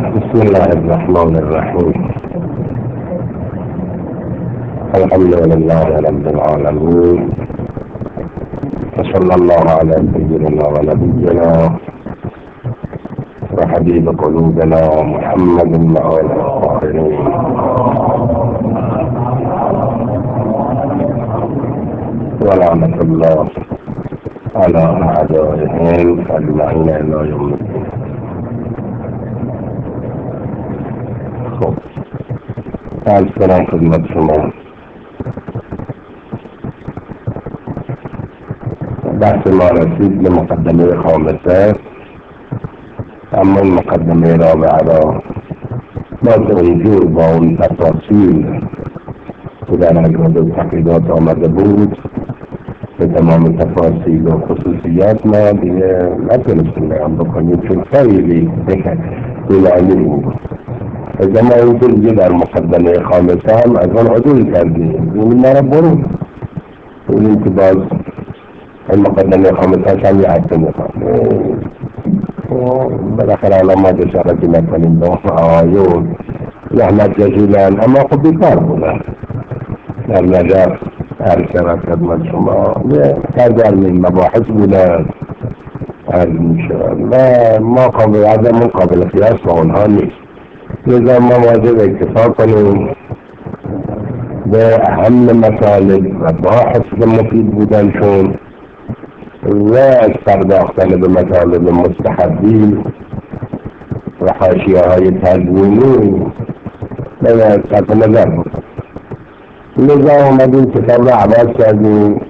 بسم الله الرحمن الرحيم. الحمد لله رب العالمين، وصلى الله على سيدنا ونبينا وحبيب قلوبنا محمد وآله الطاهرين. ولعنة الله على أعدائهم أجمعين إلى يوم الدين. السلام خدمت شما. بحث ما رسید به مقدمه خامسه، اما این مقدمه رابعه را باز اونجور با اون تفاصیل که در اجازه تقریبات آمده بود به تمام تفاصیل و خصوصیات ما دیگه نتونستیم بیان بکنیم چون خیلی طولانی بود. از ما این دیگه در مقدمه خامسه هم از آن عدول کردیم. این ما را برون بودیم که باز این مقدمه خامسه هم یه هفته میخواد بالاخره علامات اشارتی نکنیم به آیون زحمت جزیلن، اما خب بیکار بودن در نجف هر شرط خدمت شما یه کردن مباحث بودن عرض میشون و ما عدمون قابل قیاس با اونها نیست. لذا ما واجب اکتفا کنیم به اهم مطالب و باحث مفید بودنشون و از پرداختن به مطالب مستحبی و حاشیه های تدوینی باید صرف نظر بود. لذا اومدیم کتاب را عوض کردیم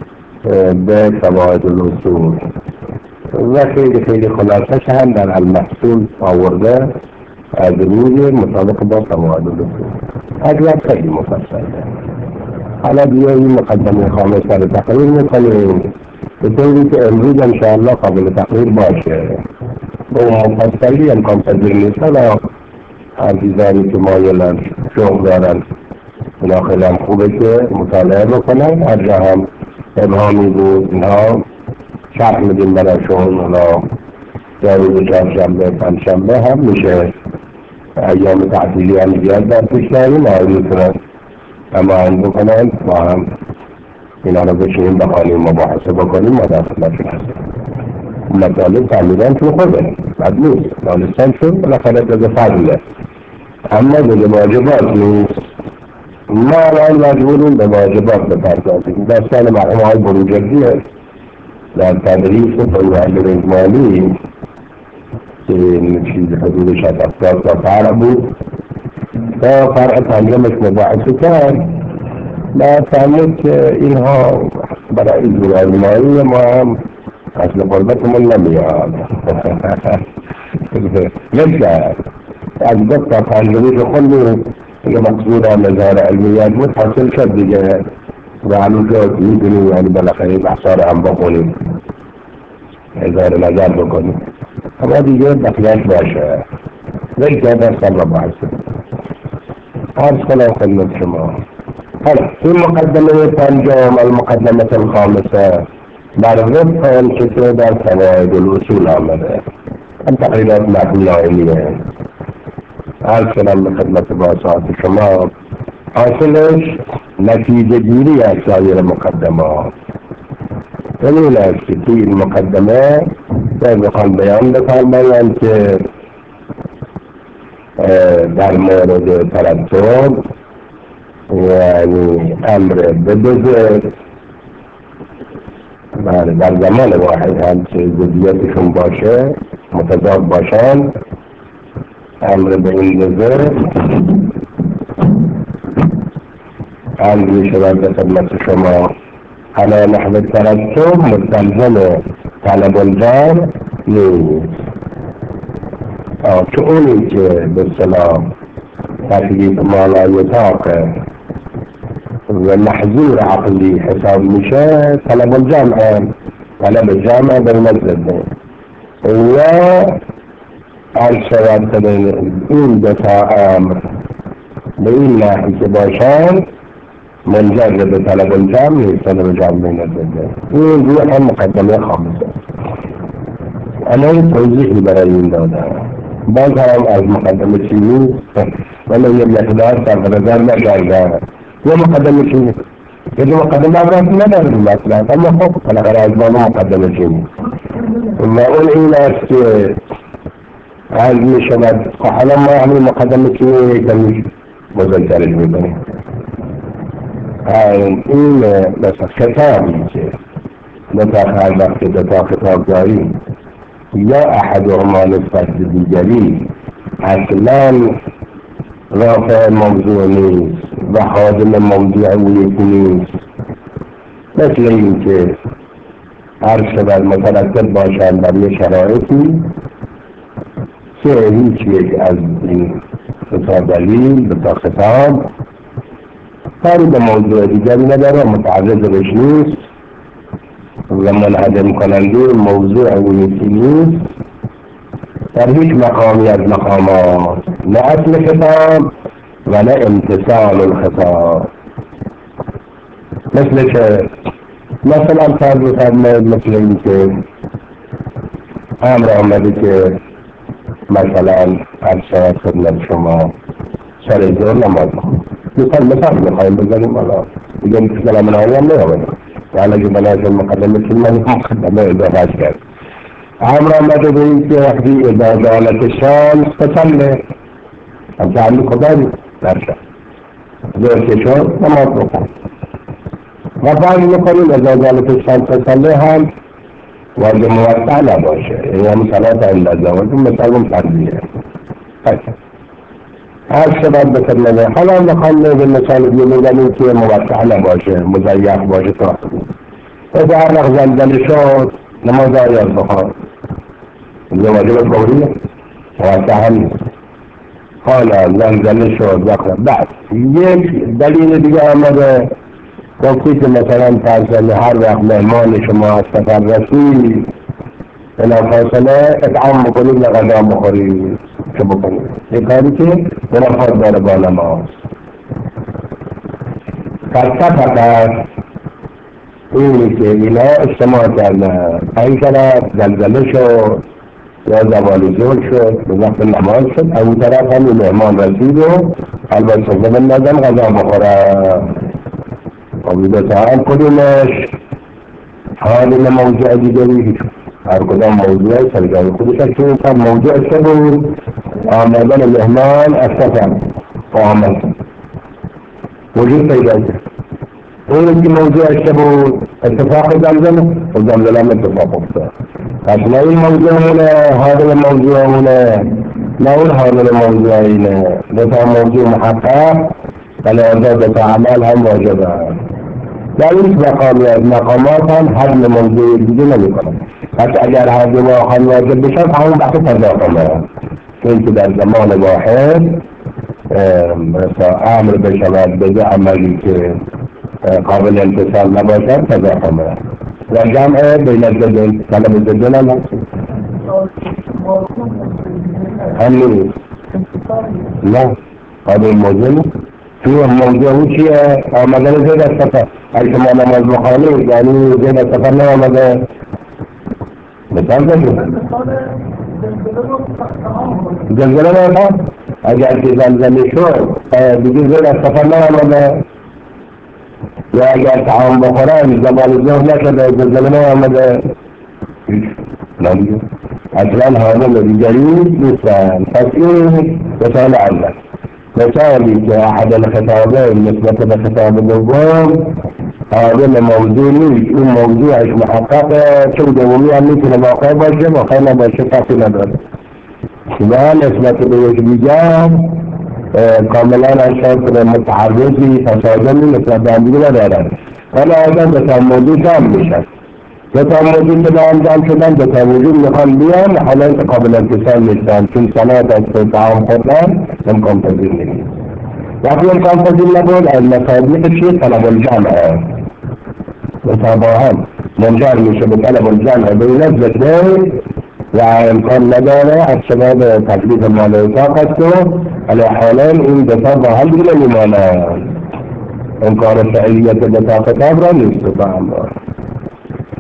به قواعد الاصول و خیلی خلاصش هم در المحصول آورده از روی مطابق با قواعد الاصول. اگر خیلی مفصل حالا دیگه این مقدمه خامسه رو تقریر میکنیم به طوری که امروز انشاءالله قابل تقریر باشه. به مفصلی امکان پذیر نیست. حالا عزیزانی که مایلن شوق دارن اینا خیلی هم خوبه که مطالعه بکنن. هر جا هم ابهامی بود اینها شرح میدیم براشون. حالا یا روز چهارشنبه پنجشنبه هم میشه، ایام تعطیلی هم زیاد در پیش داریم میتونن هماهنگ بکنن با هم اینا رو بشینیم بخوانیم مباحثه بکنیم. ما در خدمتشون هستیم. مطالب تعمیدن تو خوبه بد نیست، دانستن چون بالاخره جز فضله، اما جز واجبات نیست. ما الان مجبوریم به واجبات بپردازیم. داستان مرحوم آقای بروجردی در تدریس فیوض اجمالی که این چیز حدود 60 تا فرع بود تا فرع پنجمش مباحثه کرد و فهمید که اینها برای اجرای اجمالی ما هم اصل قربتمون نمیاد. نمیشه از دو تا پنجمش خوندیم که مقصود هم اظهار علمیت بود حاصل شد دیگه و هنوز شد میتونیم یعنی بالاخره بحثا رو هم بخونیم اظهار نظر بکنیم، اما دیگه بقیهش باشه ولی که درستم را بحثه عرض کنم خدمت شما. حالا این مقدمه پنجم المقدمه الخامسه بر وفق آنچه که در قواعد الاصول آمده هم تقریبات نقل علمیه. عرض کنم به خدمت باسات شما حاصلش نتیجه گیری از سایر مقدمات. دلیل است که این مقدمه بخوان بیان بفرمایند که در مورد ترتب یعنی امر بدوزه در زمان واحد هم که ضدیتشون باشه متضاد باشن امر به این دوزه عرض می شود به خدمت شما على نحو ترتب مستلزم طلب الجار نیست. که اونی که به اصطلاح تکلیف مالای طاقه و محظور عقلی حساب میشه طلب الجمع جمع در مجرده و عرض شود که این دفاع امر به این نحوی که باشن منجر به طلب الجمع نیست. طلب جمع بین الزده این روح مقدمه خامسه. انا این توضیحی برای این دادم باز هم از مقدمه چینی ولی یه مقدار صرف نظر نکرده یه مقدمه چینی یه مقدمه عبرت نداریم مثلا اما خب بالاخره از بالا مقدمه چینی و اون این است که از می شود حالا ما همین مقدمه چینی کمی بزرگترش میکنیم این مثلا خطابی که متأخر وقتی دوتا خطاب داریم یا احدهما نسبت به دیگری اصلا رافع موضوع نیست و خادم موضوع او یکی نیست مثل این که هر شبر مترتب باشند بر یه شرایطی که هیچ یک از این دوتا دلیل دوتا خطاب کاری به موضوع دیگری نداره متعرض بهش نیست و منهدم کننده موضوع او یکی نیست در هیچ مقامی از مقامات نه اصل خطاب و نه امتثال الخطاب مثل که مثلا فرض بفرمایید مثل این که امر آمده که مثلا هر شاید خدمت شما سر ظهر نماز مثال میخوایم بذاریم حالا دیگه کلام نهایی هم نیامده حالا که بنایش مقدمه که من مقدمه اضافه کرد امر آمده به این که وقتی اذا جالت الشمس فصلی هم تعلق خدایی درشد ظهر که شد نماز بکن و بعد میکنیم اذا جالت الشمس فصلی هم واجب موسع نباشه این هم صلات اندازه و مثلا فرضیه هر شباب بکنه حالا نخواهیم به مثال دیگه بزنیم که موسع نباشه مضیق باشه تا اذا علق زلزله شد نماز آیات بخواد اینجا واجب فوریه موسع هم نیست حالا زلزله شد وقت بعد یک دلیل دیگه آمده گفتی که مثلا فرضاً هر وقت مهمان شما از سفر رسید بلا فاصله اطعام بکنید و غذا بخورید چه بکنید یک کاری که منافات داره با نماز فقط اینی که اینا اجتماع کردن این طرف زلزله شد یا زوال ظهر شد به وقت نماز شد اون طرف هم مهمان رسید و البته زمین نزن غذا بخوره وبدأ هم کدومش حال موضوع دیگری هر کدام موضوع سرگاه خودش چون کم موضوع چه بود آمدن مهمان از سفر آمد وجود پیدا کرد اون که موضوع چه بود اتفاق زلزله و زلزله هم اتفاق افتاد پس نه این موضوعونه حاضر موضوعونه نه اون حاضر موضوعینه دوتا موضوع محقق بلازا دوتا عمل هم واجبه در این مقامی از مقامات هم حجم موضوع دیگه نمی کنم پس اگر حجم هم واجب بشن همون بحث تضافه چون که در زمان واحد امر بشود به عملی که قابل انتصال نباشد تضافه و جمع بین الزدین طلب الزدین هم همین نه قابل موضوع تو موضوع او چیه آمدن زید از سفر اگه شما نماز بخوانید یعنی زید از سفر نآمده مثال بگید زلزله نآمد اگر که زلزله شد دیگه زید از سفر نآمده یا اگر طعام بخورن زبان ظهر نشده زلزله نآمده اصلا حامل دیگری نیستن پس این مثال اول مثالی که احد الخطابين نسبت به خطاب دوم حامل موضوع نیست این موضوعش محققه چون دومی هم میتونه واقع باشه واقع نباشه فرقی نداره و نسبت به یک دیگر کاملا اشخاص متعرضی تصادمی نسبت به هم دیگه ندارن ولی آدم به تا موضوع جمع میشن دوتا موضوع که به انجام شدن دوتا وجود میخوان بیان حالا قابل انتصال نیستن چون صلات از طعام خوردن امکان پذیر نیست وقتی امکان پذیر نبود از مصادیق چیه طلب الجمع دوتا با هم منجر میشه به طلب الجمع به این نزد و امکان نداره از سبب تکلیف مال اتاق است و علیحالین این دوتا با هم دیگه نمیمانن امکان فعلیت دوتا خطاب را نیست با هم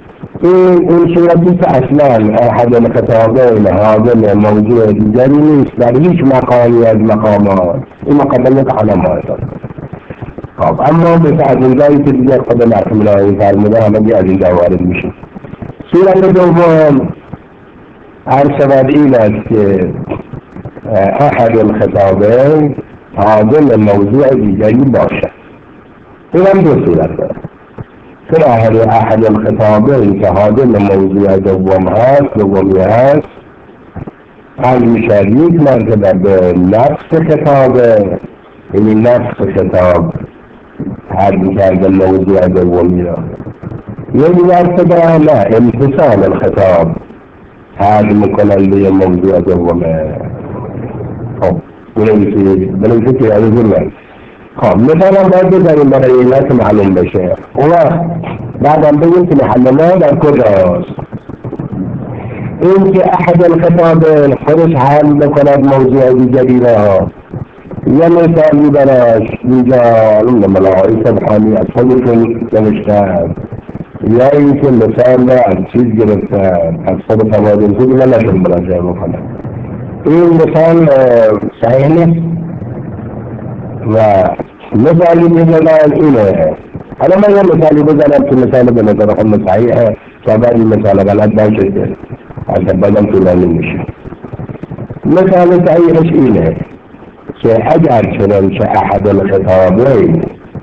این صورتی که اصلا احد الخطابین حاضر موضوع دیگری نیست در هیچ مقامی از مقامات، این مقدمه علماء خب اما به از اینجایی که دیگر خود مرحوم الهی فرموده همه از اینجا وارد میشه. صورت دوم هر شود این است که احد الخطابین حاضر موضوع دیگری باشد. این هم دو صورت دارد. که احد الخطابین که حاضر موضوع دومی هست از میشد یک مرتبه به نفس خطابه، یعنی نفس خطاب حد کرده موضوع دومی را، یک مرتبه نه امتصال الخطاب حد میکننده موضوع دومه. خب بنویسی که یادی من خب مثلا باید بذاریم برای علت معلوم بشه. اون بعدم بگیم که محل ما در کجاست. این که احد الخطابین خودش حل بکند موضوع دیگری را، یا مثالی براش اینجا ملاحظه سبحانی از خودشون نوشتن، یا این که مثال را از چیز گرفتن از خود تمادن خود و نشون مراجعه بکنن. این مثال صحیح نیست و مثالی میزنن اینه. حالا من یه مثالی بزنم که مثال به نظر خود صحیحه که بعد این مثال غلط باشه که از بعدم طولانی میشه. مثال صحیحش اینه که اگر چنانچه احد الخطابین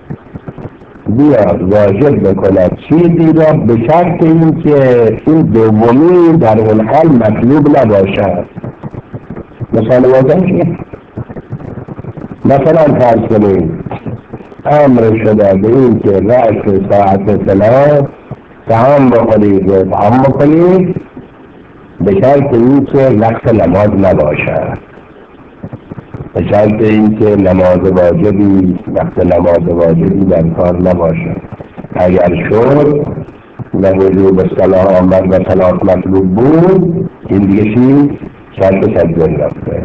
بیاد واجب بکند چیزی را به شرط این که این دومی در اون حال مطلوب نباشد. مثال واضحه مثلا فرض کنیم امر شده به این که رأس ساعت صلاة طعام بخورید و طعام بکنید به شرط این که وقت نماز نباشد، به شرط این که نماز واجبی وقت نماز واجبی در کار نباشد. اگر شد و وجوب صلاة آمد و صلاة مطلوب بود این دیگه چیز شرط تجزیه رفته.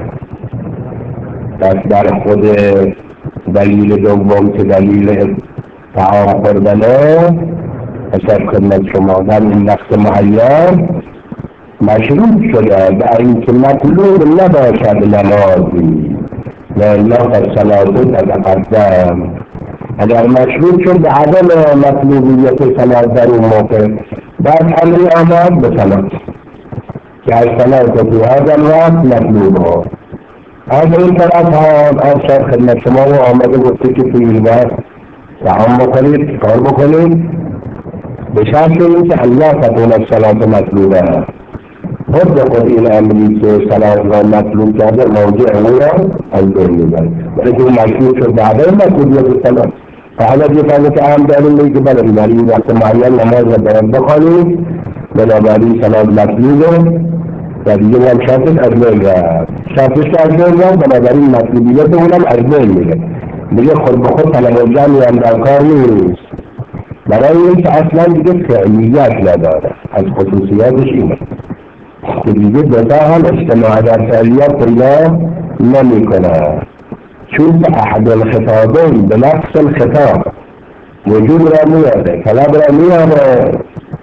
پس در خود دلیل دوم که دلیل طعام خوردنه حساب خدمت شما در این وقت معین مشروط شده به اینکه مطلوب نباشد نمازی و الا فالصلاة تتقدم. اگر مشروط شد به عدم مطلوبیت صلاة در اون موقع بعد امری آمد به صلاة که از صلاة تو هذا الوقت مطلوبه. از این طرف هم افشار خدمت شما و آمده گفته که توی این وقت طعام بکنید کار بکنید به شرط این که الله تکون الصلاة مطلوبه. خود خود این امری که صلاة را مطلوب کرده موضوع او را از بین میبرد، ولی که مشروط شد بعد مطلوبیت صلاة فحالا جفانه که هم داریم بگی که بله در این وقت معین نماز را باید بخوانید بنابراین صلاة مطلوبه و دیگه هم شرطش از بین رفت. شرطش که از بین رفت بنابراین مطلوبیت اونم از بین میره، دیگه خود به خود طلب الجمعی هم در کار نیست، برای این که اصلا دیگه فعلیت نداره. از خصوصیاتش اینه که دیگه دوتا هم اجتماع در فعلیت پیدا نمی کنه، چون که احد الخطابین به نفس الخطاب وجود را میاره طلب را میاره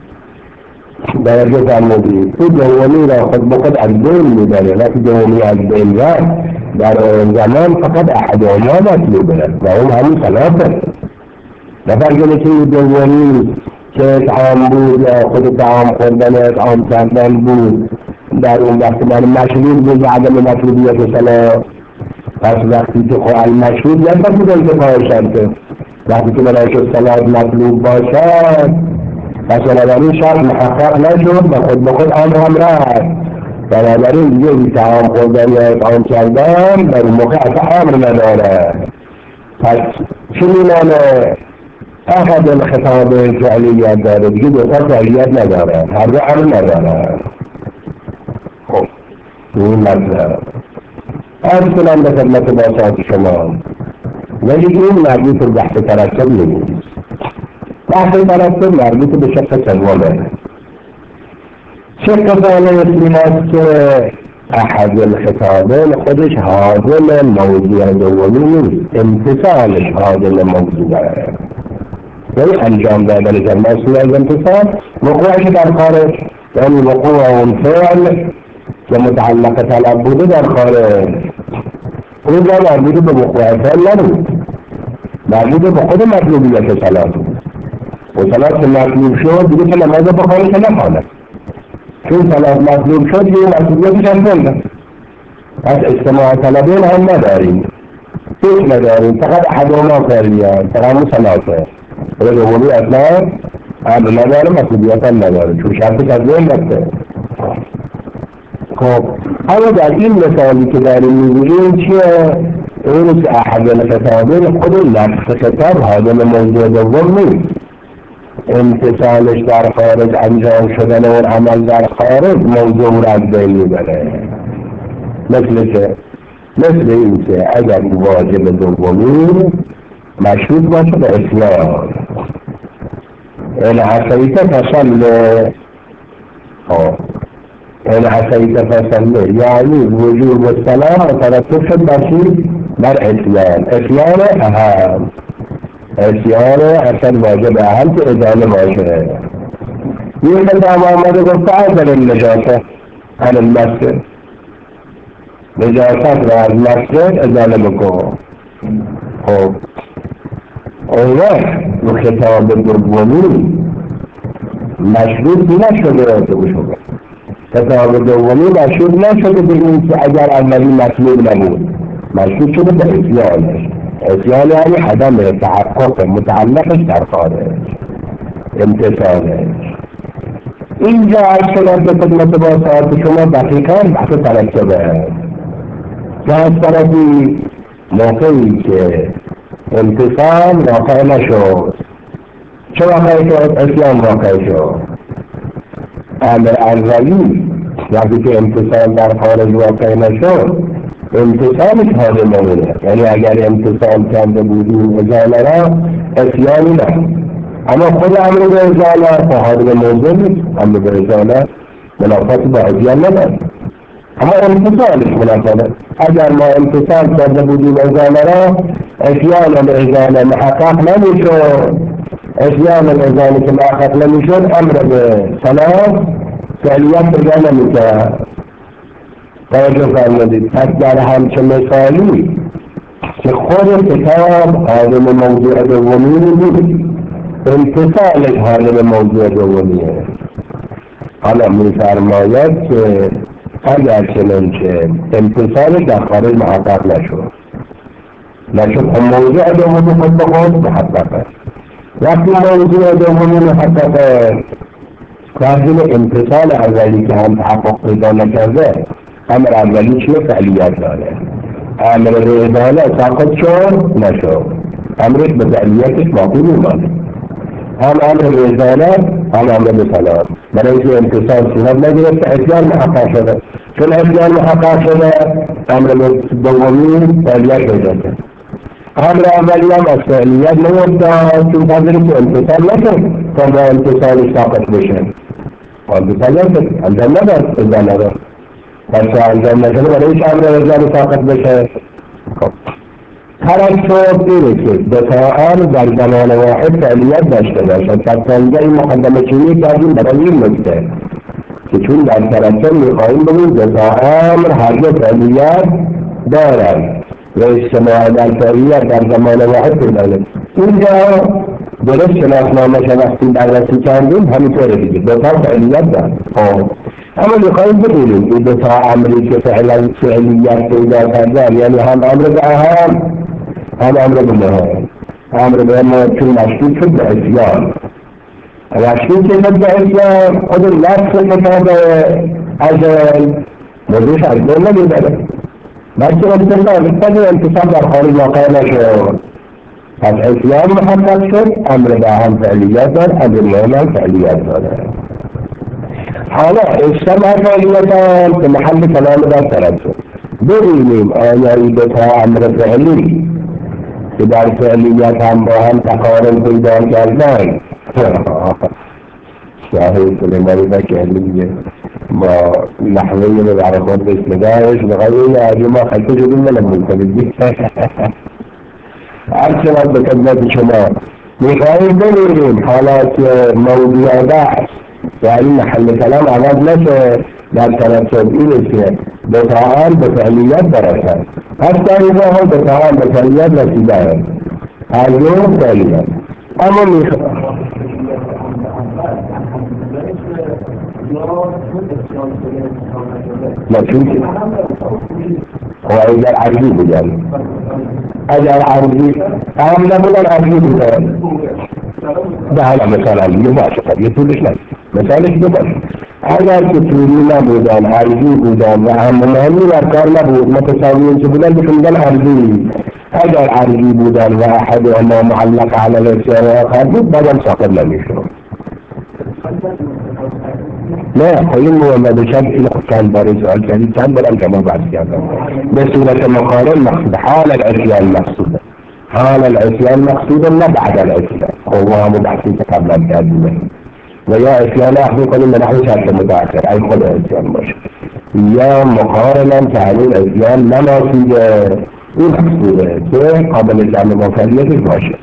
درجه فرمودی تو دومی را خود به خود از بین میبره. وقتی دومی از بین رفت در زمان فقط احد ما مطلوبه و اون همین صلاته. نفرگونه که دومی که طعام بود یا خود طعام خوردن طعام کردن بود در اون وقت من مشروط بود عدم مطلوبیت صلاة. پس وقتی که خواهی مشروط نبود انتفاع شرطه، وقتی که برای صلاة مطلوب باشد پس بنابراین شرط محقق نشد و خود به خود امر هم رفت. بنابراین دیگه طعام خوردن یا طعام کردن در اون موقع اصلا امر نداره. پس چه میمانه؟ احد الخطاب فعلیت داره دیگه دوتا فعلیت نداره، هر دو امر نداره. خب این مطلب از کنم به خدمت باسات شما، ولی این مربوط به بحث ترتب نیست. بحث ترتب مربوط به شق سومه. شق ثانی این است که احد الخطابین خودش حاضر موضوع دومی نیست، امتصالش حاضر موضوعه. یعنی انجام دادن جمعاتی از انتصاب وقوعش در خارج، یعنی وقوع اون فعل که متعلق طلب بوده در خارج اونجا مربوط به وقوع فعل نبود، مربوط به خود مطلوبیت صلاة بود. و صلاة که مطلوب شد دیگه که نماز بخوانه که نخواند، چون صلاة مطلوب شد دیگه مطلوبیتش هم کنده. پس اجتماع طلبین هم نداریم، هیچ نداریم، فقط احدهما فعلیان، فقط همون صلاته. و دومی اصلا امر نداره، مطلوبیت هم نداره، چون شرطش از ذهن رفته. خب اما در این مثالی که داریم می‌بینیم چیه؟ این که احد الخطابین خود نفس خطاب حاضر موضوع دوم نیست، امتصالش در خارج، انجام شدن اون عمل در خارج موضوع را از بین میبره. مثل این که اگر واجب دومی مشروط باشه به اسلام، این حسیت فصله، این حسیت فصله یعنی وجوب السلام مترتب شد بر چی؟ بر اسیان. اسیان اهم، اسیان اصلا واجب اهم که ازاله باشه. این خطاب آمده گفته اصل النجاسه عن المسجد، نجاست را از مسجد ازاله بکن. خب اون وقت خطاب دومی مشروط نشده که بشود، خطاب دومی مشروط نشده به این که اگر اولی مطلوب نبود، مشروط شده به اسیانش. اسیان یعنی عدم تحقق متعلقش در خارج، امتصالش. اینجا از شما به خدمت با ساعت شما دقیقا بحث ترتبه که از طرفی موقعی که امتصال واقع نشد، چه واقع شد؟ اسیان واقع شد. امر اولی وقتی که امتصال در خارج واقع نشد امتصالش حاضر نمونه، یعنی اگر امتصال کرده بودیم ازاله را اسیانی نه، اما خود امر به ازاله که حاضر موضوع نیست، امر به ازاله منافات با اسیان نداره، اما امتصالش منافات. اگر ما امتصال کرده بودیم ازاله را اسیان الازاله محقق نمیشد، اسیان الازاله که محقق نمیشد امر به صلاة فعلیت پیدا نمیکرد. توجه فرمودید. پس در همچه مثالی که خود کتاب حاضر موضوع دومی بود، امتصالش حاضر موضوع دومیه. حالا می‌فرماید که اگر چنانچه امتصالش در خارج محقق نشد موضوع دومی خود به خود محققه. وقتی موضوع دومی محققه کارجل امتصال اولی که هم تحقق پیدا نکرده، امر اولی چیه؟ فعلیت داره. امر به ازاله ساقط شد نشد، امرش به فعلیتش باقی میمانه. هم امر به ازاله هم امر به صلاة، برای اینکه امتصال صورت نگرفته اسیان محقق شده. چون اسیان محقق شده امر به دومی فعلیت پیدا کرد. امر اولی هم از فعلیت نمیفتاد، چون قدری که امتصال نکرد تا با امتصالش ساقط بشه. امتصال نکرد، انجام نداد، ازاله داد. بچه انجام نشده برای هیچ امر ازاله ساقط بشه. ترتب اینه که دو تا امر در زمان واحد فعلیت داشته باشد. پس اینجا این مقدمه چینی کردیم برای این نکته که چون در ترتب میخواهیم بگیم دو تا امر هر دو فعلیت دارند و اجتماع در فعلیت در زمان واحد پیدا. اینجا درست شناسنامه وقتی بررسی کردیم همینطوره دیگه، دو تا فعلیت دارند. اما میخواهیم ببینیم این دو تا امری که فعلیت پیدا کردن، یعنی هم امر به اهم هم امر به مهم. امر به مهم چون مشروط شد به اسیان، مشروط شد به اسیان خود نفس کتاب ازل موضوعش از بین نمیبره. بلکه امتصال در خارج واقع نشد، پس اسیان محقق شد، امر به اهم فعلیت دار، امر به مهم فعلیت داره. حالا اجتماع فعلیتان که محل کلام در ترتب ببینیم آیا این دو تا امر فعلی که در فعلیت هم با هم تقارن پیدا کردن. شاهد سلیمانی بکرلی میگه ما نحوه به برخور بسم دارش بقیه یه ما خلطه شدیم ولم میکنیم. هر چقدر به خدمت شما میخواهیم ببینیم حالات موضوع بحث یعنی محل کلام عوض نشه در ترتب اینه که بطاعان به فعلیت برسد حتی اینا هم بطاعان به فعلیت رسیده هست هر دو فعلیت اما میخواهیم نتیجه و اگر عرضی بودن اگر عرضی هم نبودن عرضی بودن ده حالا مثال عرضی باشه یه طولش نست مثالش باشه اگر که طولی نبودن عرضی بودن و هم مهمی در کار نبود متساویین که بودن بکنیدن عرضی اگر عرضی بودن و احد اما معلق على الاسیار آخر بود بعدم ساقط نمیشون نه خیلی محمد شب این چند بار سوال کردید چند بارم شما بحث کردم به صورت مقارن مقصود حال العصیان مقصوده حال العصیان مقصوده نه بعد العصیان هو هم بحثی که قبلا کردیم و یا عصیان اخذ کنیم به نحو شرط متأخر ای خود عصیان باشه یا مقارنا تعلیل عصیان نماسیده این مقصوده که قابل جمع مفردیتش باشه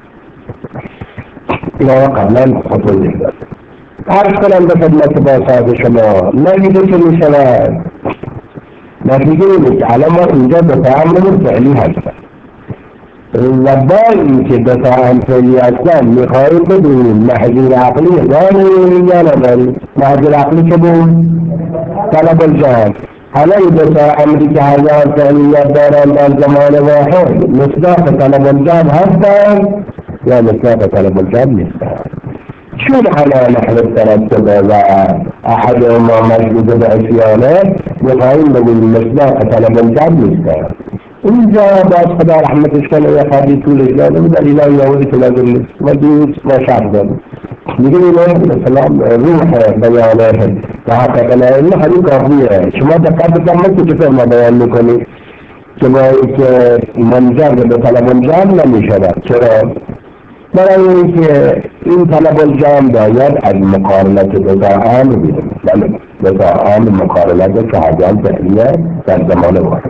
اینا قبلا خطوه داشت عرض کنم به خدمت با صاحب شما نگیده که می شود نتیجه اینه که الان ما اینجا به تعامل فعلی هستن و با اینکه به تعامل فعلی هستن میخواهیم بدونیم محضور عقلی داریم یا نداریم محضور عقلی که بود طلب الجهل حالا این دو تا امری که هزار فعلیت دارن در زمان واحد مصداق طلب الجهل هستن یا مصداق طلب الجهل نیستن چون على نحو الترتب و احد ما مجدود بعصیانه میخواهیم بگوییم مصداق طلب الجهل نیستن اینجا باز خدا رحمتش کنه یا خواهدی طولش داده بود الیلا یهودی که لازم نیست و دوست و شرح داده میگه اینه مثلا روح بیانه و حقیقه اینه خیلی کافیه شما دقت بکنم که چطور ما بیان میکنید که باید که منجر به طلب الجهل نمیشود چرا؟ برای اینکه این طلب الجهل باید از مقارنت بطاعان ببینیم بطاعان مقارنت شهدان فعلیه در زمان واحد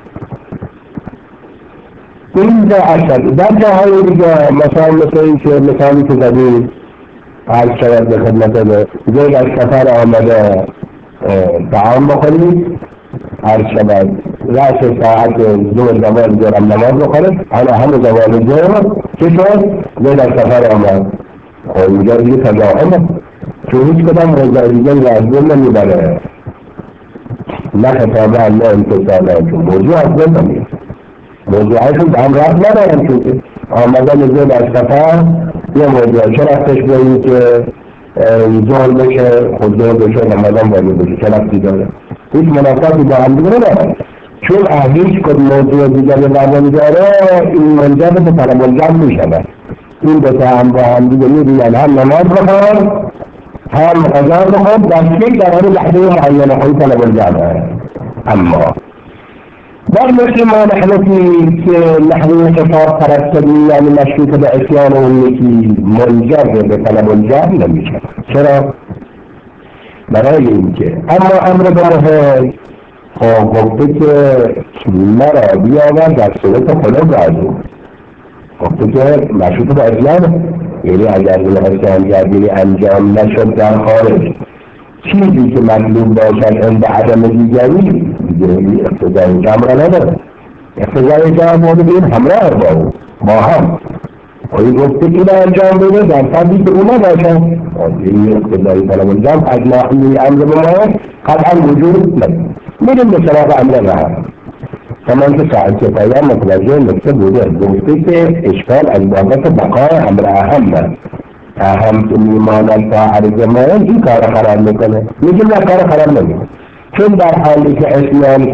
اینجا اصل در جاهای دیگه مثل این که مثالی که زدیم عرض شود به خدمت زید از سفر آمده طعام بخورید عرض شود رأس ساعت زور زمان زورم نماز بخورید حالا همه زمان زور چه شد؟ زید از سفر آمد اینجا دیگه تضاعمه چون هیچ کدام موضوع دیگه لازم نمیبره نه خطابه نه انتصاله چون موضوع اصلا نمیبره موضوعشون به هم رفت ندارن چون آمدن زید از سفر یه موضوع چه رفتش به این که زور بشه خود زور بشه رمضان باید بشه چه رفتی داره هیچ مناسبتی با هم دیگه نداره چون هیچ کد موضوع دیگر لازم داره این منجر به طلب الجهل میشود این دوتا هم با هم دیگه میدونن هم نماز بخور هم غذا بخور دستی در همین لحظه معینه خود طلب الجهل اما در مثل ما نحنتی که نحوی خطاب ترتبی یعنی مشروط به عصیان و اونیکی منجر به طلب الجهل نمیشه چرا؟ برای اینکه اما امر برای گفته که مرا بیاور در صورت خلق ازو گفته که مشروط به عصیان یعنی اگر این عصیان گردی انجام نشد در خارج چیزی که مطلوب باشد عند عدم دیگری دیگری اقتضای جمع را نداره اقتضای جمع مورد این همراه با هم این گفته که انجام بده در فضلی که اونا باشد این اقتضای طلب الجمع از ناحیه امر به ما قطعا وجود نداره میریم به سراغ امر رها همان که ساعت کفایه متوجه نکته بوده گفته که اشکال از بابت بقای امر اهم که میماند تا عرض ما این کار قرار میکنه میگیم نه کار قرار نمیکنه چون در حالی که عصیان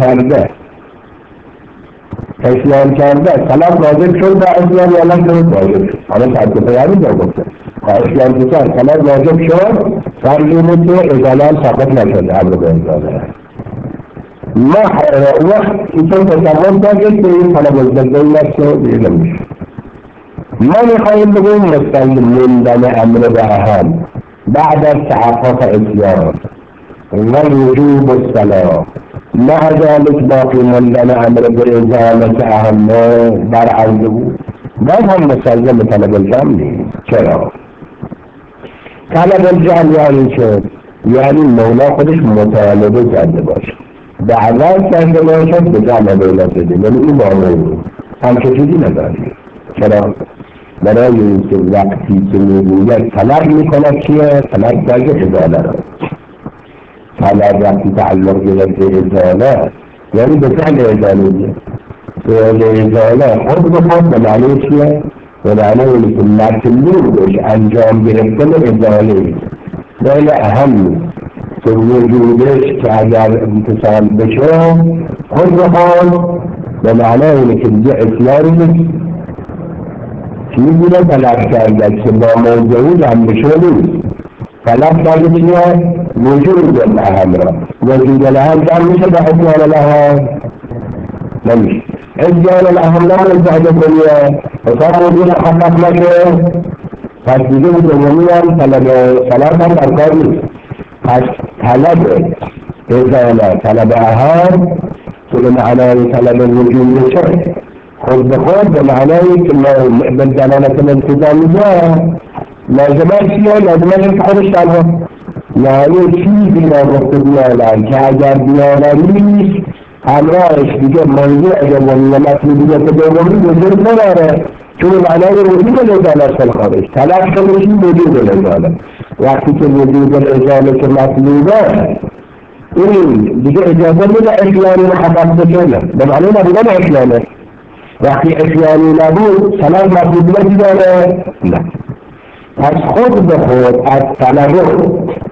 کرده طلاق واجب شد با عصیان یا نشد واجب شد حالا ساعت کفایه همین جا گفته با عصیان که طلاق واجب شد فرضی که ازالان ساقط نشد امر به ازاله ما وقت ایتون تصور کرده که این طلب الجهل نشد دیگه نمیشه ما میخواهیم بگویم مستلموندن امر به اهم بعد از تحقق عصیان و وجوب الصلاة مع ذلك باقی ماندن امر به ازالت اهم بر عرض بود باز هم مسلم طلب الجمع نیست. چرا؟ طلب الجمع یعنی چه؟ یعنی مولا خودش مطالبه کرده باشه، دعوت کرده باشه به جمع دولت بده، ولی این معنی همچه چیزی نداری. چرا؟ برای اینکه وقتی که میگوید طلب میکند چیه؟ طلب درجه ازاله را. طلب وقتی تعلق گرفت به ازاله یعنی به فعل ازاله دیه. فعل ازاله خود به خود به معنی چیه؟ به معنی اینه که مطلوبش انجام گرفتن ازاله خیلی اهم که وجودش که اگر امتصال بشه خود به خود به معنی اینه که دیگه اصلاحی نیست، چیزی رو طلب کرده که با موضوعی جمع بشه نیست. طلب کرده چیه؟ وجود الاهم را. وجود الاهم جمع میشه به اصلاح الاهم؟ نمیشه. اصلاح الاهم نمیشه کنیه اصلا وجود خطف نشه، پس دیگه دومی هم طلب صلاح هم درکار نیست. پس طلب ازاله طلب اهم که به معنای طلب وجود بشه خود به خود به معنایی که به دلالت الالتزام میگه لازمه چیه؟ لازمه که خودش تنها یعنی چیزی را گفته بیارن که اگر بیارنیش همراهش دیگه موضوع دومی و مطلوبیت دومی وجود نداره، چون معنای وجود الازاله است خارج. طلب کنش وجود الازاله. وقتی که وجود الازاله که مطلوبه این دیگه اجازه میده احیانی محقق بکنه، به معنی نبودن احیانه. وقتی احیانی نبود طلب مطلوبیتی داره؟ نه. پس خود به خود از طلب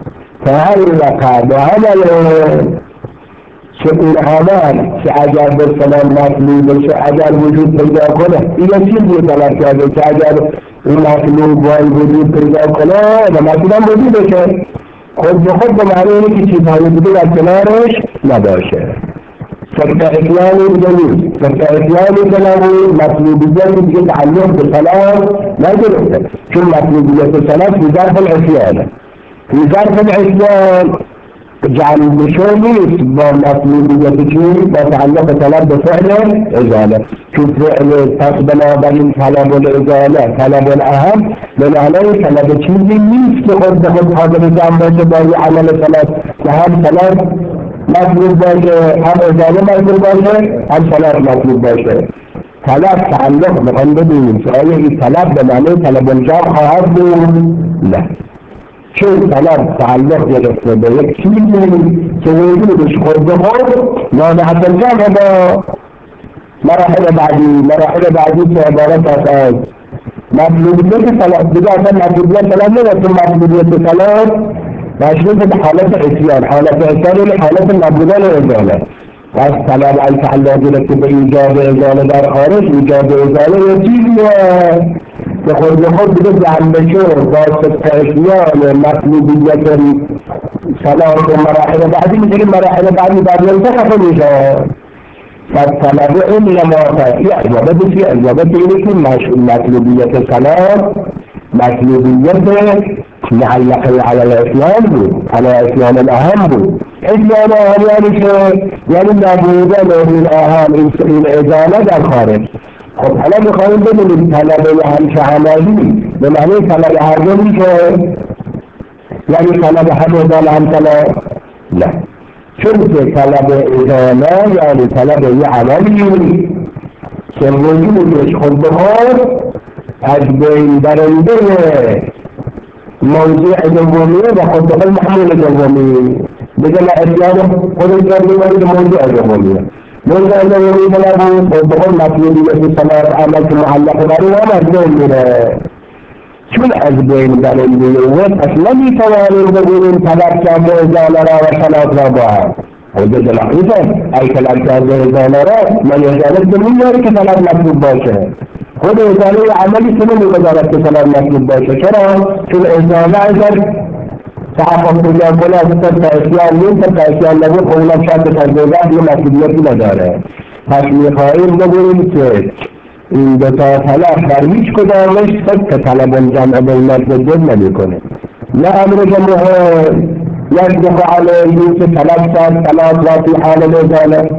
تعلق به عمل که این عمل که اگر به سلام مطلوب بشه اگر وجود پیدا کنه این چیزی طلب کرده که اگر این مطلوب باید وجود پیدا کنه و مطلوب وجود بشه خود به خود به معنی اینه که چیزهای دیگه در کنارش نباشه. فکر احیانی دیگه نیست. فکر احیانی کنه مطلوبیت دیگه تعلق به سلام نگرفته، چون مطلوبیت سلام فی ظرف الاحیانه. فی ظرف الاحیان جعل بشه نیست با مطلوبیت چی؟ با تعلق طلب به فعل ازاله. چون فعل پس بنابراین طلب الازاله طلب الاهم به معنای طلب چیزی نیست که خود به خود حاضر جمع باشه با یه عمل طلب که هم طلب مطلوب باشه هم ازاله مطلوب باشه هم طلب مطلوب باشه. طلب تعلق بخوام ببینیم که آیا این طلب به معنای طلب الجمع خواهد بود؟ نه، چون طلب تعلق گرفته به یک چیزی که وجودش خود به خود مانعت الجمع با مراحل بعدی که عبارت از مطلوبیت طلب دیگه اصلا مطلوبیت طلب نگه، مطلوبیت طلب مشروط به حالت عصیان، حالت نبودن ازاله. پس طلب تعلق گرفته به ایجاد ازاله در خارج، ایجاد ازاله یه چیزیه که خود به خود دیگه جمع بشه با ستعشیان مطلوبیت صلاح و مراحل بعدی میشه مراحل بعدی بعد منتخب میشه. پس طلب این لماطه یه اجابت اینه که مطلوبیت صلاح مطلوبیت معلقه على الاسلام بود، على اسلام الاهم بود. اسلام الاهم یعنی که یعنی نبودن این اهم این ازاله در خارج. خب حالا میخوایم ببینیم طلب همچه عملی به معنی طلب هر دو میشه، یعنی طلب هم ازاله هم طلب نه، چون که طلب ازاله یعنی طلب یه عملی که وجودش خود به خود از بین برنده موضوع دومیه و خود به خود محمول دومیه بگم احیان خودش کرده باید موضوع دومیه موضوع دومیه بلد خود به خود مطلوبیت صلاح عمل که معلق برای هم از بین میره، چون از بین برنده پس نمیتوانیم بگوییم طلب کرده ازاله را و صلاح را با هم خود دلاغیزه ای طلب کرده ازاله را من ازاله دمیاری که طلب مطلوب باشه، خود ازاله عملی که نمیگذارد که طلب مطلوب باشه. چرا؟ چون ازاله اگر تحقق پیدا کنه از تأثیان نیست، تأثیان نبود خونم شرط تجربه یه مطلوبیتی نداره. پس میخواهیم بگوییم که این دوتا طلب در هیچ کدامش که طلب الجمع بینات وجود نمیکنه. نه امر جمعه یصدق علیه که طلب کرد طلب را فی حال الازاله،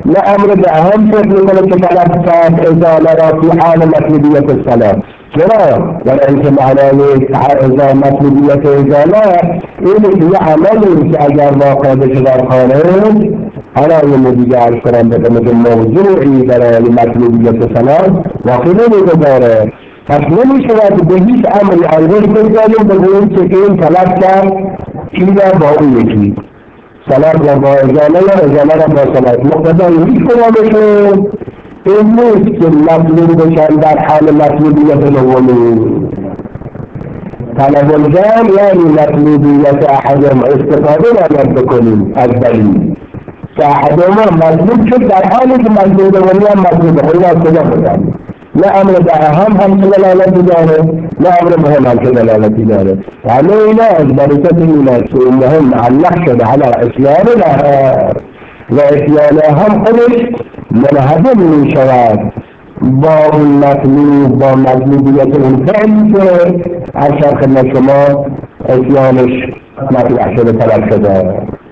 نه امر به اهم فکر میکنه که طلب کرد ازاله را فی حال مطلوبیت الصلاة. چرا؟ برای اینکه معنای مطلوبیت ازاله اینه که یه عملی که اگر واقع بشه در خارج حالا یه دیگه عرض کنم بکنه موضوعی برای مطلوبیت صلاة واقع نمیگذاره. پس نمیشود به هیچ امری انگشت بگذاریم بگوییم که این طلب کرد این را با اون یکی صلاة را با ازاله یا ازاله را با صلاة. مقتضای هیچ کدامشون این نیست که مطلوب بشن در حال مطلوبیت دومی. طلب الجمع یعنی مطلوبیت احدهم استفاده باید بکنیم از دلیل که احدهما مطلوب شد در حالی که مطلوب دومی هم مطلوب خود از کجا بکنیم. نه امر به اهم هم که دلالتی داره نه امر مهم هم که دلالتی داره. همه اینا از برکت این است که این مهم معلق شده علی اسیان لها و اسیان هم خودش منهدم می شود با اون مطلوب با مطلوبیت اون فعل که از خدمت شما اسیانش مطلع شده طلب شده.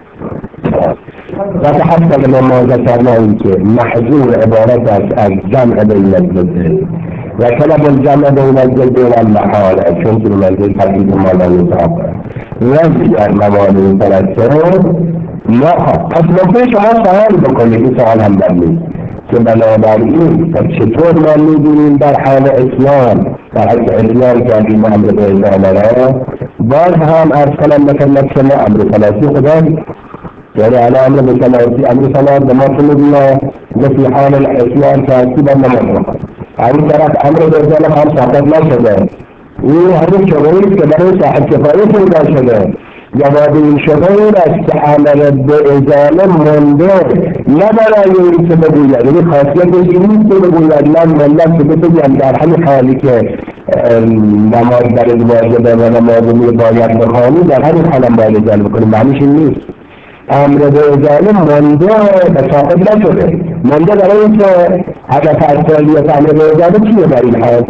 و حتی لما ذکرنا این که محضور عبارت است از جمع بین الجزئین و طلب الجمع بین الجزئین والمحال چون که منزل تقریب مالا یتعاقب و موانع ثلاثه ما اصلا به شما سوال بکنید این سوال هم برمید که بنابراین چطور ما می‌بینیم در حال اسلام در حال اسلام کردیم امر به ازاله باز هم از کنم مثلا شما امر ثلاثی خدا يعني على أمر بسلاطي أمر سلاط دماغ المدينة في حال الإسلام تأكيدا نمطرقا عن طرف أمر بسلاط هم صحبت ما شده وهذا شغير كبير صاحب كفاية ولا شده جواب شغير استعمل بإزالة منظر لا برای اینکه بگوید یعنی خاصیت اینی که بگوید من ملت که بگوید در همین حالی که نماز برای واجبه و نماز باید بخوانی در همین حالم باید ازاله بکنیم معنیش این نیست. امر به ازاله مانده و ثابت نشده. مانده برای اینکه هدف اصلیت امر به ازاله چیه در این حال؟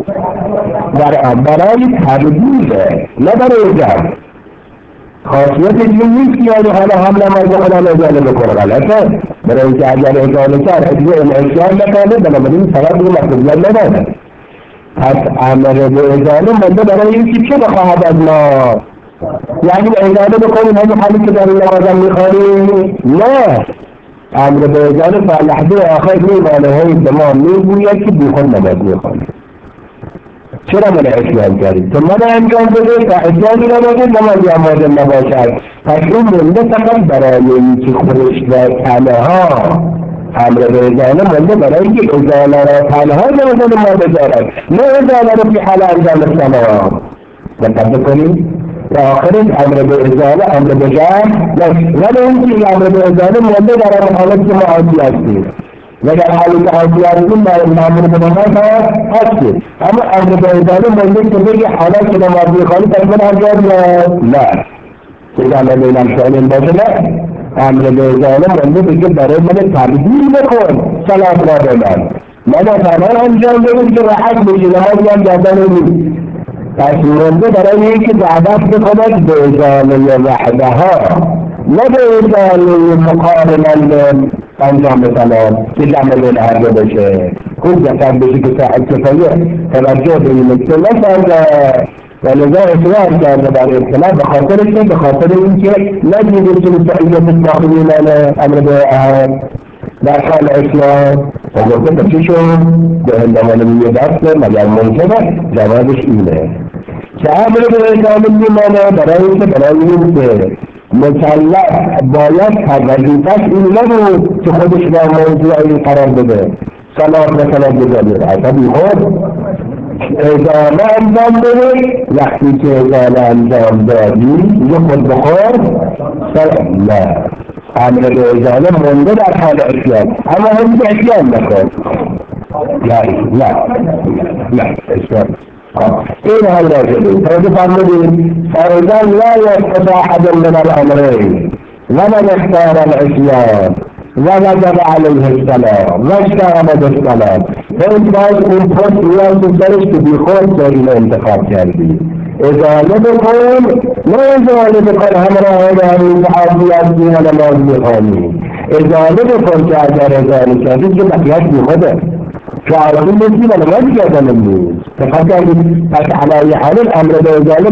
برای تبدیله نه برای ازاله. خاصیت این نیست که یعنی حالا هم نماز خودم ازاله بکنه غلطه. برای اینکه اگر ازاله کرد اجزه انعشیان نکنه بنابراین ثواب رو مطلوبیت نداره. پس امر به ازاله مانده برای اینکه چه بخواهد از ما؟ یعنی ازاله بکنیم همین حالی که در این نمازم میخوانیم؟ نه. امر به ازاله تا لحظه آخر میمانه هایی به ما میگوید که بیخون نماز میخوانیم. چرا من اسلام کردیم؟ تو من انجام بده تا اسلامی نمازه نمازی امازه نباشد. پس این مونده فقط برای اینکه خودش و تنها امر به ازاله مونده برای اینکه ازاله را تنها نمازه ما بذارد نه ازاله را فی حال انجام الصلاة. دقت بکنیم و آخرش امر به ازاله امر به جمع ولی اینکه امر به ازاله مونده در حالت که ما عادی هستیم و در حالی که عادی هستیم امر به نماز هستیم اما امر به ازاله مونده که بگه حالت که نماز میخوانی تقریبا انجام نه که امر به نمشانین باشه نه امر به ازاله مونده بگه برای من تبدیل بکن صلاة را به من تنها انجام بگیم که راحت بشه نمازی هم جردن نیست. پس مونده برای اینکه دعوت بکند به ازاله وحدها نه به ازاله مقارناً انجام صلاة که جمع بین هر دو بشه خوب دقت بشه که صاحب کفایه توجه به این نکته نکرده و لذا اصرار کرده بر ابتلا به خاطر چه؟ به خاطر اینکه نجیده که مستعیدت داخلین امر به اهم در حال اسلام و گفته به چی شد؟ به هندوانه دست مگر ممکنه؟ جوابش اینه که امر به ازاله میمانه برای اینکه مکلف باید وظیفه‌اش این نبود که خودش را موضوع این قرار بده صلاة مثلا بذاره حسابی خود ازاله انجام بده وقتی که ازاله انجام دادی یه خود بخور نه امر به ازاله مونده در حال اسلام اما هم که اسلام نکن نه اسلام این حال راجبه فرده فرمودیم فرزن لا يستطاع أحد من الأمرين ومن اختار العصيان ووجب عليه الصلاة واجتهد بالصلاة فإن باز اون پس نیاز دارش که بی خود دارین انتخاب کردی ازاله بکن، نه ازاله بکن همراه داری صحابی از دین نماز میخوانی. ازاله بکن که اگر ازاله کردی که بقیت میمده که آرزو نسی و نمازی کردن نیست. فقط پس علای حال الامر به ازاله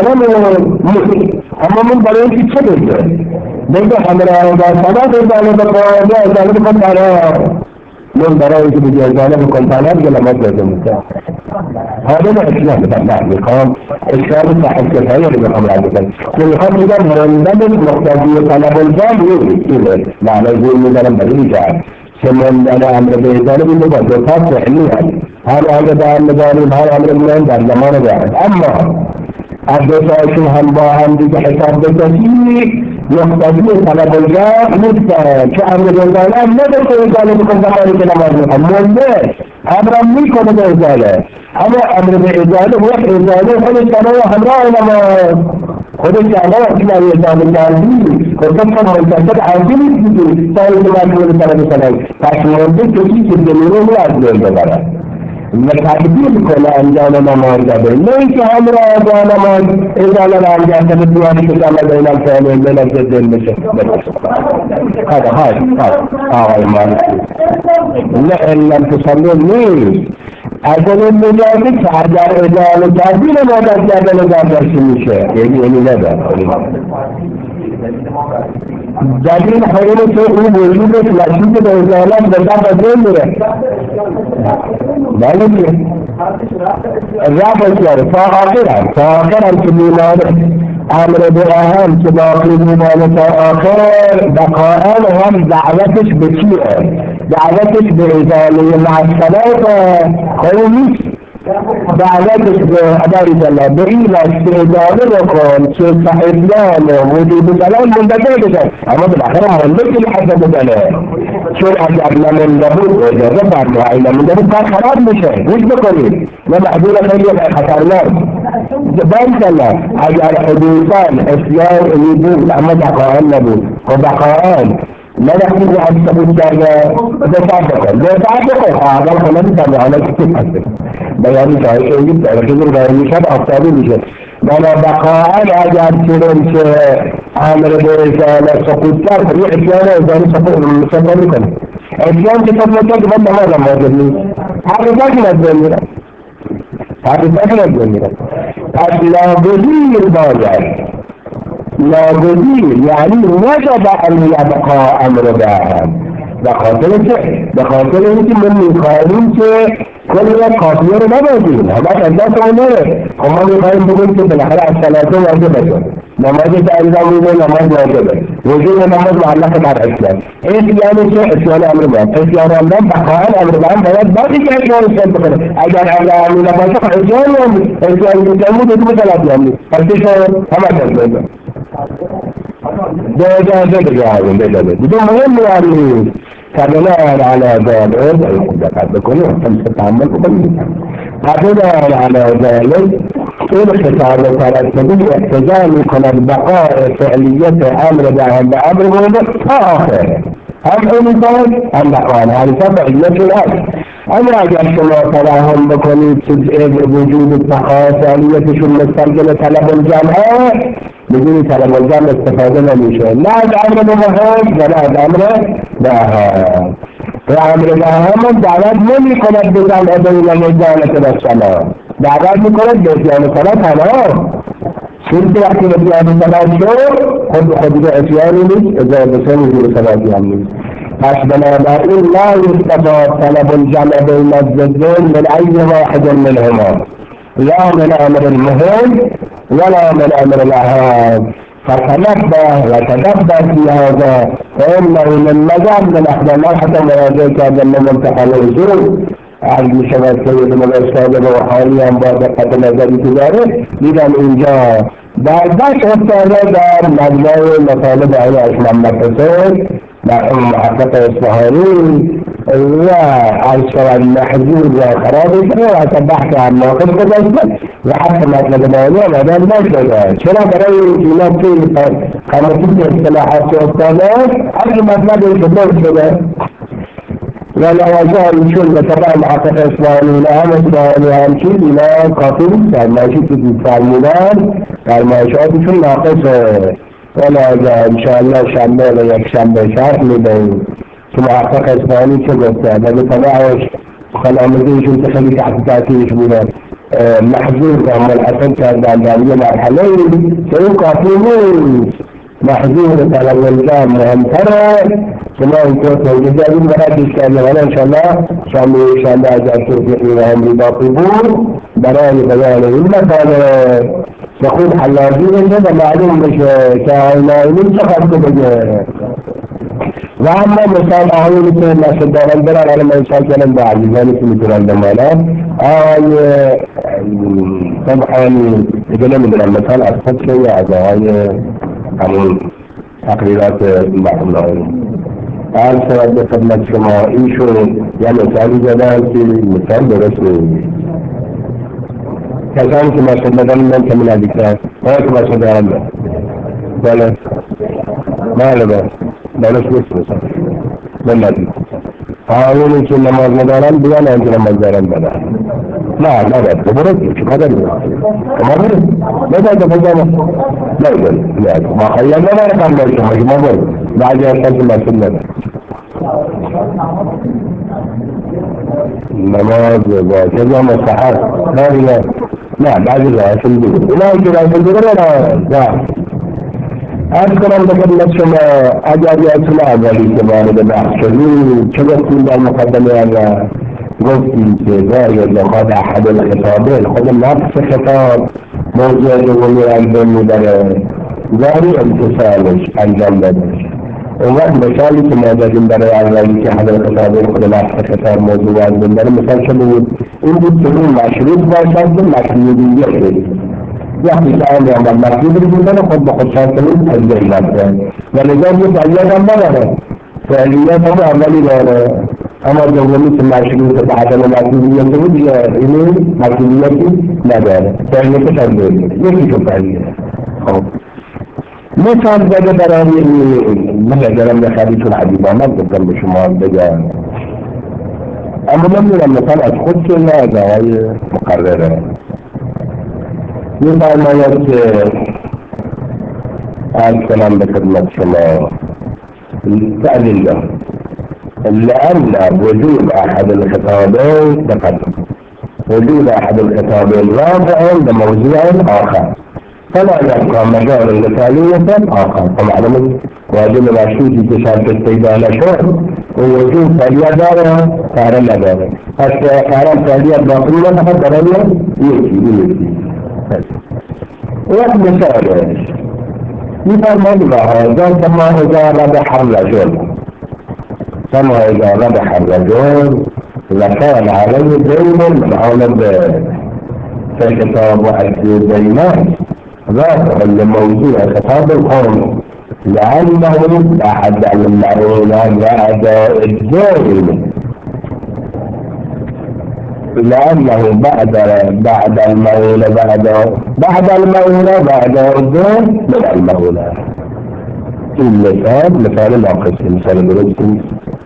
اما من برای اینکه چه بگه همراه دار صلاة ازاله بکن یا ازاله بکن من برای اینکه بگه ازاله بکن تنها دیگه نماز لازم هذا ما إسلام بتاع الإقام إسلام صاحب كفاية للإقام العادة والإقام إذا مرندم مقتضي طلب الجام يقول معنى يقول مثلا بريجا سمن أنا أمر بإزالة بالنسبة فعليا هذا أمر مظالم هذا أمر من بعد زمان واحد أما الدفاعشون هم با هم دیگه حساب بکشی يقتضي طلب الجام مثل كأمر الإزالة ندرس إزالة بكل زمان كلمات مولد أمر میکنه به ازاله اما امر به ازاله وقت ازاله خودش کنه همراه نماز خودش کنه اصلا ازاله کردی خودش منتظر عادی نیست دیگه سایی که مجموعه طلب سلام پس مورده کسی که زمینه رو از بین ببره و تقدیر کنه انجام نماز داده نه اینکه همراه نماز ازاله را انجام داده دیوانی که جمع بین الفعلین بین الجدین بشه هذا آقای مالک نه ان لم تصلوا نیست اگر نجاتی که اگر ازاله کردی نماز کردن دردرسی میشه یعنی ندار دلیل خیلی که این وجودش لشید به ازالت به دفع دل میره بله که رفت کرده تا آخرم که میمانه امر به اهم که باقی میمانه تا آخر بقاءن هم دعوتش به چیه دعوتش به ازاله معصلات خیلی نیست دعوتش به اداری جلال به این است که ازاله بکن که صحیبیان وجود سلام منتظر بشن اما بالاخره منده که لحظه بزنه چون اگر نمونده بود اجازه فرمایی نمونده بود کار خراب میشه گوش بکنید و محضور خیلی خطرناک بانشالله اگر حدوثان اسیان ای بود اما بقاءن نبود و بقاءن ما نحن عن ثبوت دفاع بكم هذا الكلام تبع على كتير حسن بيان شيء جدا لكن البيان شد أفضل بيجي ما بقاء أجاب كلام أمر برسالة سقوط كار ريح كلام إذا سقوط بكم اليوم تسمى كذا ما هذا ما جميل هذا ما جميل هذا ما جميل لا بديل الباجر لا بديل يعني وجب أن يبقى أمر باهم بخاطر اینکه من میخواهیم که کل کافیه رو نبازیم همه انداز رو نره ما میخواهیم بگیم که بالاخره از صلاته واجب بشه نماز که انجام میده نماز واجبه وجود نماز معلق بر اسلام یعنی چه اسیان امر باید اسیان امر بقاء امر باید باقی که اسیان اسلام بکنه اگر امر نباشه اسیان میکنه دو صلات یعنی پس شو همه کنه ده مهم يعني فبناء على ذلك الخدقات بكل خمسة تعمل فبناء على ذلك الخطاب ترتبي احتجام يكون البقاء فعلية امر بامر واضح آخر هم انسان هم بقاء هذه فعلية الامر اما اگر شما تراهم بکنید وجود البقاء فعليتشون مستلزم طلب الجمع بدون طلب الجمع استفاده نمیشه نه از امر مهم و نه از امر باهم و امر باهم دعوت نمی کند به جمع بین الرجالة والصلاة دعوت می کند به اتیان صلاة تنها چون که وقتی به اتیان صلاة شد خود به خود دیگه اتیانی نیست اجازه نزول صلاة هم نیست پس بنابراین لا یستفاد طلب الجمع بین الزوجین من ای واحد منهما لا من امر المهم ولا من امر الاهم فتنبه وتدبر في هذا فانه من مجال من احد حتى مراجعه هذا المنطقه الوجود المشاهد سيد من الاستاذ وحاليا بادقه نظر تجاره لذا اینجا برداشت افتاده در مجموع مطالب علی محمد حسین مرحوم محقق اصفهانی وعلى المحجوب وخرابه وأتبحث عن موقف قدسة وحتى مطلب الموضوع وهذا المجد شرع برأي جناب في قامتين اصطلاحات وأستاذات هذا المطلب الفضل كده والأوزار يشون بتبع محقق إسلامي لهم إسلامي هم شيء إلى قاتل سرماشي في الفارمولان سرماشات يشون ناقص ولا إن شاء الله شامل ولا يكشمل شرح لدي ثم محقق إسلامي كذا بتبعش خلامدي يشون تخلي تحت تأثير بنا محزون هم الحسن كان دعوية مرحلة سيقاتلون محزون على الولدان مهمترة ثم يكون الجزائر مراد الشامل إن شاء الله شامل إن شاء الله أجل توفيق لهم بباطبور براي بيان المثال يقول حلاجين هذا معلوم مش كائنا منتخب كبير وأما مثال أهل مثل ما صدر البلاد على ما يسال كلام بعد ذلك مثل الدمالات طبعا إذا من المثال أصبح شيء هذا عن تقريرات المعلومات سبب خدمة شما إيشو يعني مثال جدال في مثال برسمي كذلك ما صدر من كمل الذكرى ويك ما صدر الله بلس ما لبس بلس بس بلس هاولي كل ما مدارن بيانا انت لما مدارن بدا لا تبرد شو هذا كمان لا تفضل لا ما خلينا ما نكمل ما بقول بعد أن ما سنة نماز وكذا مستحب لا بعد ذلك الجود لا يجوز الجود لا أذكر أن تكلم شما أجابي أسماء ذلك كمان بحثني شبكت من المقدمة على قلتي كذا يجب أحد الخطابين خذ نفس خطاب موضوع الولي عندهم ذلك امتثالش أنجام وبعد مثالي كما جاء برای اولی که حضرت خطابه خدمات خطاب موضوعات بندر مثال شده این بود که این مشروط باشد مشروطیت شده وقتی که آن مشروط بودن خود به خود شاکلون تجزیه کرد و نظام یک فعلیت هم نداره فعلیت هم اولی داره اما دومی که مشروط به عدم مشروطیت بود این مشروطیتی نداره فعلیتش هم داره یکی که فعلیت خب مثال زده برای من دارم بخریت الحبیبانات بکنم به شما بگم اما نمیدونم مثال از خود که نه از آقای مقرره میفرماید که عرض کنم به خدمت شما تعلیل لأن وجود أحد الخطابين تقدم وجود أحد الخطابين رابع بموضوع آخر فلا يبقى مجال مثالية آخر فمعلومة واجب العشوتي تشارك السيدة شهر ووجود فعلية دارها كارا دارها حتى كارا فعلية باطلة فقط درجة يأتي وقت مثال مثال مجمع هذا كما إذا ربح الرجل كما إذا ربح الرجل وكان عليه دين من عالم في كتاب الدينات ذاك الموضوع خطاب القوم لأنه بعد المعونة بعد الدين لأنه بعد المعونة بعد الدين من المعونة مثال ناقص مثال برسل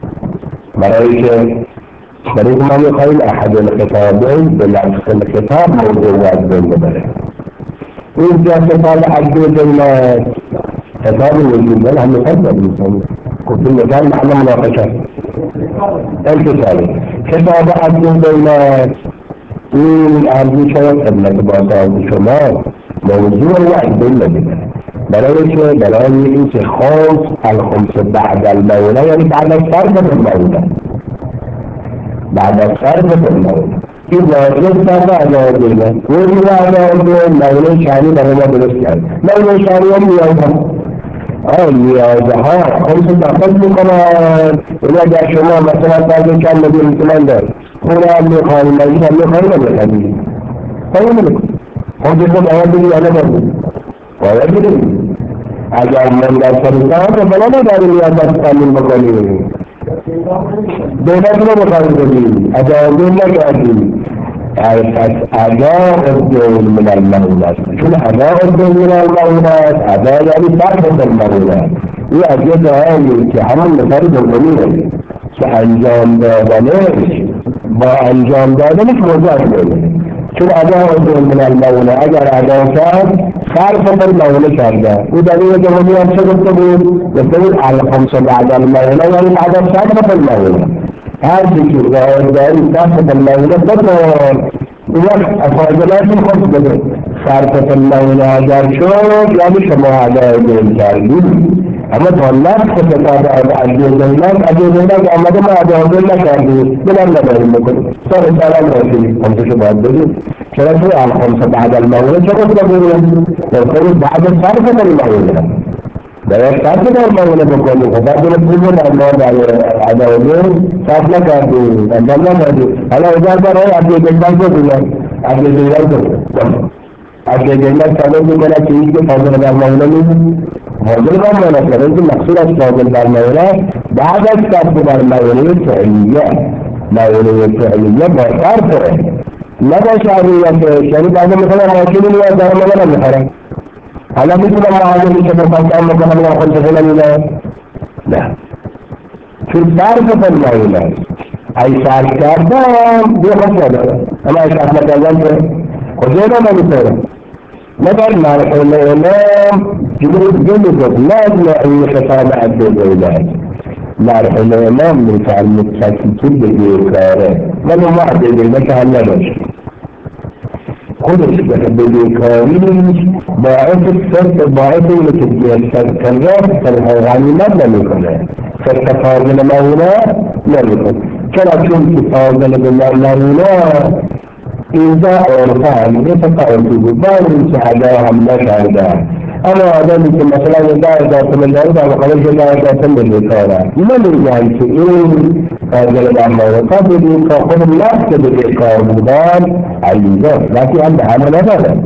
بريد ما يقول أحد الخطابين بنفس الخطاب موضوعات بين بلد وإذا خطاب حدود خطاب الوجود هم يقدم كنت المثال محل مناقشة الكتاب خطاب حدود أرضي شوات أبنك باطاق شما موضوع واحد بين بلد بلاي إنس خمس الخمس بعد المولى يعني بعد الفرد المولى بعد الفرد المولى إذا جلت بعد الدين وإذا الدين مولى شاني بغما بلسكان مولى شاني اللي يوضحها خمس تحفظ مقرار إذا جاء شما مثلا تاجي كان نبي الإسلام دار هنا اللي قال المجيء اللي قال الحديث طيب خمس تحفظ أنا برضو ويجري أجل من لا سلطان فلا ندار اليابان من مقالين دولة مقالين أجل دولة أداء الدين من المولات شو أداء الدين من المولات أداء يعني تعرف المولات وأجد هذه الاتحام لفرد الضمير که انجام دادنش با انجام دادنش مجرده، چون ادا من المولى اگر ادا کرد صرف المولى کرده. او در این جمعی هم چه گفته بود؟ گفته بود الخمس بعد المولى یعنی بعد صرف المولى، هر چیزی ظاهر داری صرف المولى بکن. وقت فاضلات خود بده صرف المولى اگر شد یعنی شما ادای دین کردید. اما طالب خطاب عجیزیلت آمده ما ادای نکردی بلن نداریم بکنیم سر سلام رسیدی خمسشو باید بدید. چرا توی الخمس بعد المولى چه گفته بودیم؟ بکنید بعد صرف المولى باید صرف المولى بکنیم. خب بعد پول ما در ادای دین صرف نکردی انجام نکردی. حالا اجازه برای عجیزیلت بودیم عجیزیلت سبب میکنه که اینکه فاضل در مولى نیست. فاضل در مولى سبب که مقصود از فاضل در مولى بعد از صرف در مولى فعلیه با صرفه نه با شرعیته. یعنی بعد مثلا ماشینی نیاز دارم من نمیخرم، حالا میتونم معادلی که مفصل میکنم یا خود بخونم اینه؟ نه، چون صرف المولى ای صرف کردم بیا خود ندارم، اما ای صرف نکردم که خود نمیتونم. مثل مرحله امام جمعت لازم ای خطاب عجیزیلت مرحله امام میفرمید کسی که بگیر کاره ولی ما عجیزیلت هم نداشت خودش بگیر کاریش باعث اینه که بیشتر کنه غنیمت نمیکنه، ست فاضل مولى نمیکنه. چرا؟ چون که فاضل مولى اینجا عرفان یه تفاوتی بود با این که ادا هم نکرده. اما آدمی که مثلا یه 10,000 تومان داره در مقابل 10,000 تومان بده کاره نمیگن که این فاضل در مولى بدید که خود نفس بده کار بودن علیزاست لیکن هم به همه نداره.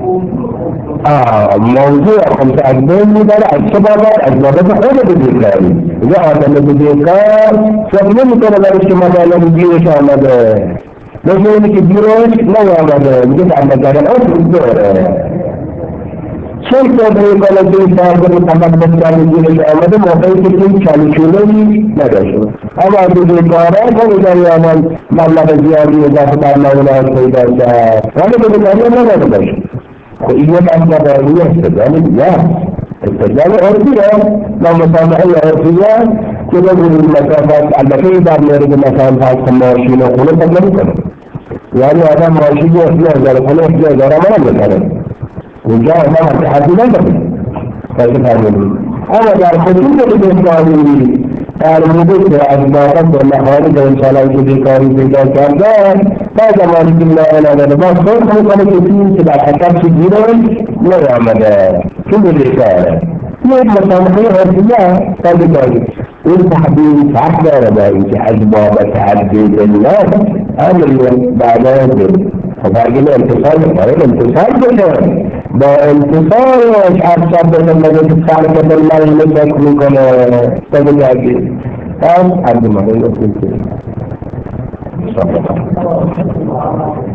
موضوع خمسه از بین میداره از چه بابت؟ از بابت خود بده کاری. یه آدم بده کار فکر نمیکنه برای شما دارم گیرش آمده، مثل اینی که گیرش نیامده میگه در نظر اصل داره. چون صدره کنه که این فاضل فقط بسیاری گیرش آمده موقعی که این چالشونهی نداشته. اما بده کاره کنی داری آمد مبلغ زیادی اضافه در مولى پیدا کرد ولی بده کاری نداره باشه. خب این یک انتظاری استدلال دیگه استدلال عرفیه و مسامحه عرفیه که بگوید مسافت البته در مورد مسافت ماشین و خونه فکر نمیکنه. یعنی آدم ماشین 30,000 خونه 30,000 هم نمیکنه اونجا آدم حدی نداره فکر فرمودید. اما در خصوص بسیاری فرموده که از بابت و مخارج انسانهایی که بیکاری پیدا کردن در زمانی که نداره باز خود میکنه کسی که در حساب چی گیرش نیامده چون بیکاره. یک مسامحه عرفیه تا بیکاری این تحبیل فرق داره با اینکه از بابت عجیزیلت امر بعدا خب اگه انتصال باید انتصال بشه با انتصالش ارشاد بزنده که فرق بالمعنی فکر میکنه تا بگردید هم عبدالمقیم